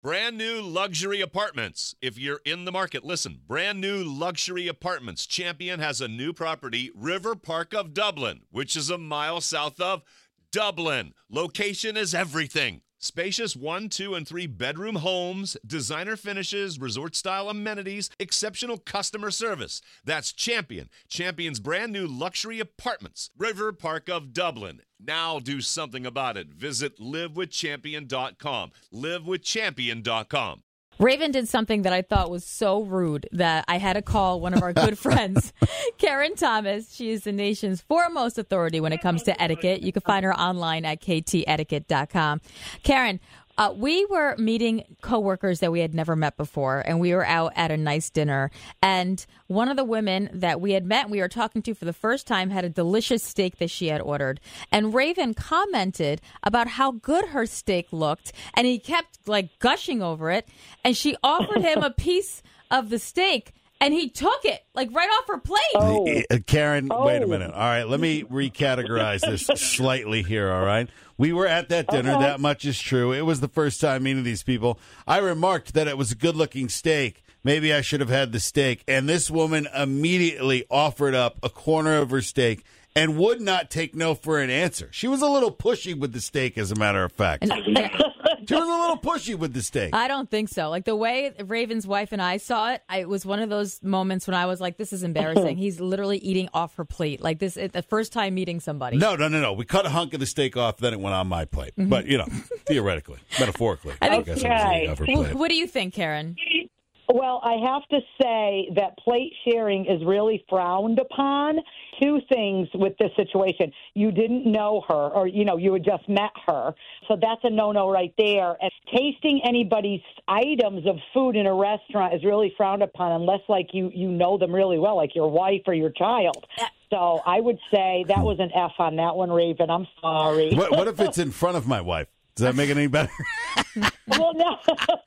Brand new luxury apartments. If you're in the market, listen. Brand new luxury apartments. Champion has a new property, River Park of Dublin, which is a mile south of Dublin. Location is everything. Spacious 1, 2, and 3 bedroom homes, designer finishes, resort-style amenities, exceptional customer service. That's Champion. Champion's brand new luxury apartments, River Park of Dublin. Now do something about it. Visit livewithchampion.com. Livewithchampion.com. Raven did something that I thought was so rude that I had to call one of our good friends, Karen Thomas. She is the nation's foremost authority when it comes to etiquette. You can find her online at ktetiquette.com. Karen, we were meeting coworkers that we had never met before, and we were out at a nice dinner. And one of the women that we had met, we were talking to for the first time, had a delicious steak that she had ordered. And Raven commented about how good her steak looked, and he kept gushing over it. And she offered him a piece of the steak, and he took it right off her plate. Oh. Karen, wait a minute. All right, let me recategorize this slightly here, all right? We were at that dinner. Okay. That much is true. It was the first time meeting these people. I remarked that it was a good-looking steak. Maybe I should have had the steak. And this woman immediately offered up a corner of her steak and would not take no for an answer. She was a little pushy with the steak, as a matter of fact. She was a little pushy with the steak. I don't think so. The way Raven's wife and I saw it, it was one of those moments when I was like, this is embarrassing. He's literally eating off her plate. This the first time meeting somebody. No. We cut a hunk of the steak off, then it went on my plate. Mm-hmm. But, theoretically, metaphorically. I guess it was off her plate. What do you think, Karen? Well, I have to say that plate sharing is really frowned upon. Two things with this situation. You didn't know her, or, you had just met her. So that's a no-no right there. And tasting anybody's items of food in a restaurant is really frowned upon unless, you know them really well, like your wife or your child. So I would say that was an F on that one, Raven. I'm sorry. What if it's in front of my wife? Does that make it any better? Well, no.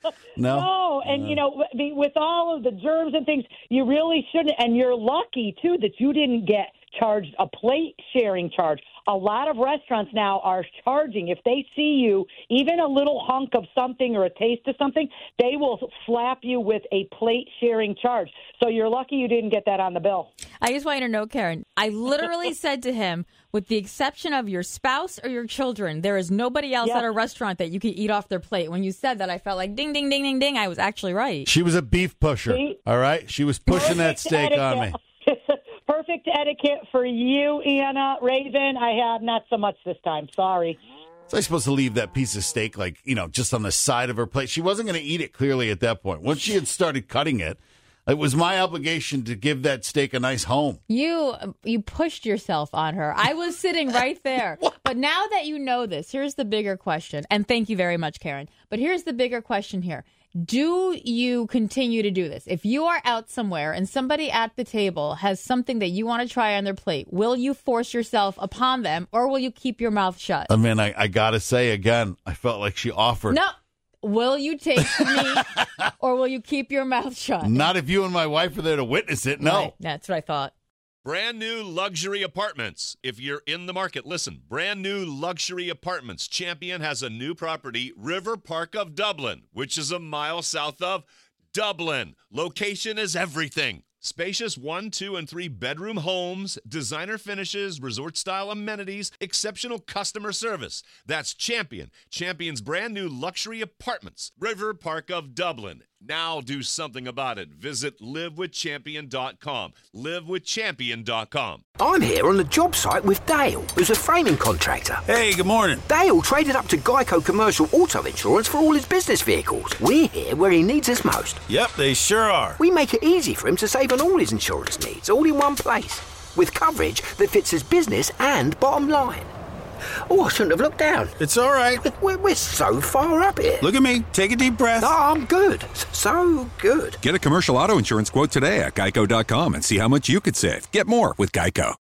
No. And, with all of the germs and things, you really shouldn't. And you're lucky, too, that you didn't get charged a plate sharing charge. A lot of restaurants now are charging. If they see you, even a little hunk of something or a taste of something, they will slap you with a plate sharing charge. So you're lucky you didn't get that on the bill. I just want you to know, Karen, I literally said to him, with the exception of your spouse or your children, there is nobody else at a restaurant that you can eat off their plate. When you said that, I felt like ding, ding, ding, ding, ding. I was actually right. She was a beef pusher, all right? She was pushing that steak on me. Perfect etiquette for you, Anna. Raven, I have not so much this time. Sorry. Was I supposed to leave that piece of steak, just on the side of her plate? She wasn't going to eat it clearly at that point. Once she had started cutting it, it was my obligation to give that steak a nice home. You pushed yourself on her. I was sitting right there. But now that you know this, here's the bigger question. And thank you very much, Karen. But here's the bigger question here. Do you continue to do this? If you are out somewhere and somebody at the table has something that you want to try on their plate, will you force yourself upon them or will you keep your mouth shut? I mean, I got to say again, I felt like she offered. No. Will you take the meat or will you keep your mouth shut? Not if you and my wife are there to witness it, no. Right. That's what I thought. Brand new luxury apartments. If you're in the market, listen. Brand new luxury apartments. Champion has a new property, River Park of Dublin, which is a mile south of Dublin. Location is everything. Spacious 1, 2, and 3 bedroom homes, designer finishes, resort-style amenities, exceptional customer service. That's Champion. Champion's brand new luxury apartments, River Park of Dublin. Now do something about it. Visit livewithchampion.com. Livewithchampion.com. I'm here on the job site with Dale, who's a framing contractor. Hey, good morning. Dale traded up to Geico Commercial Auto Insurance for all his business vehicles. We're here where he needs us most. Yep, they sure are. We make it easy for him to save on all his insurance needs, all in one place, with coverage that fits his business and bottom line. Oh, I shouldn't have looked down. It's all right. We're so far up here. Look at me. Take a deep breath. Oh, I'm good. So good. Get a commercial auto insurance quote today at geico.com and see how much you could save. Get more with Geico.